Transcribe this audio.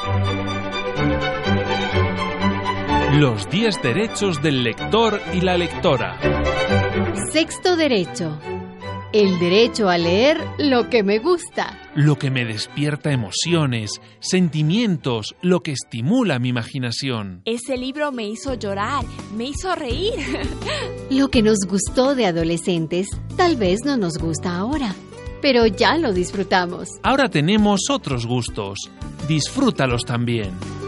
Los 10 derechos del lector y la lectora. Sexto derecho. El derecho a leer lo que me gusta. Lo que me despierta emociones, sentimientos, lo que estimula mi imaginación. Ese libro me hizo llorar, me hizo reír. Lo que nos gustó de adolescentes, tal vez no nos gusta ahora, pero ya lo disfrutamos. Ahora tenemos otros gustos. Disfrútalos también.